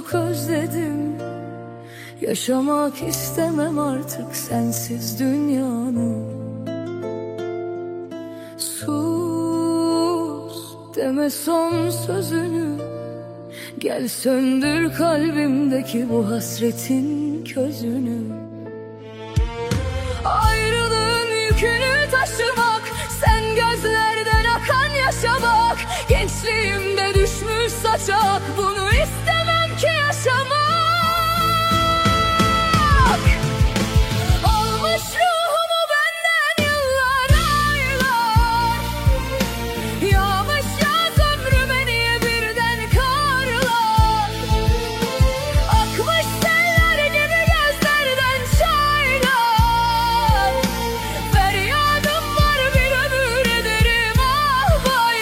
çok özledim. Yaşamak istemem artık sensiz dünyanı. Sus deme son sözünü, gel söndür kalbimdeki bu hasretin közünü. Ayrılığın yükünü taşımak, sen gözlerden akan yaşa bak. Gençliğimde düşmüş saçak, bunu istemem ki yaşamak. Almış ruhumu benden yıllar aylar, yağmış yaz ömrüme niye birden karlar. Akmış seller gibi gözlerden çaylar. Feryadım var bir ömür ederim ah vay.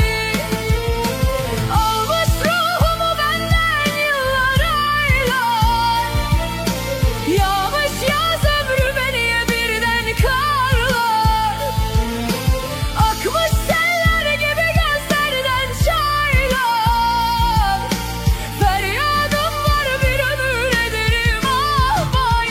Almış ruhumu benden yıllar aylar, yağmış yaz ömrüme niye birden karlar. Akmış seller gibi gözlerden çaylar. Feryadım var bir ömür ederim ah vay.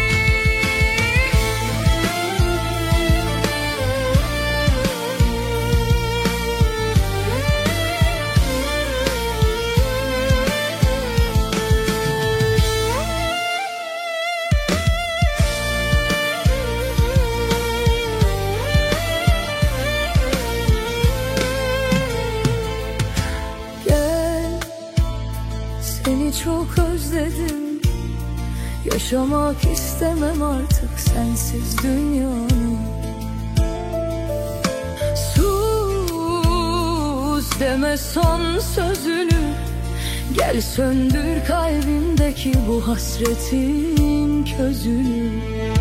Gel, seni çok özledim. Yaşamak istemem artık sensiz dünyanı. Sus deme son sözünü, gel söndür kalbimdeki bu hasretin közünü.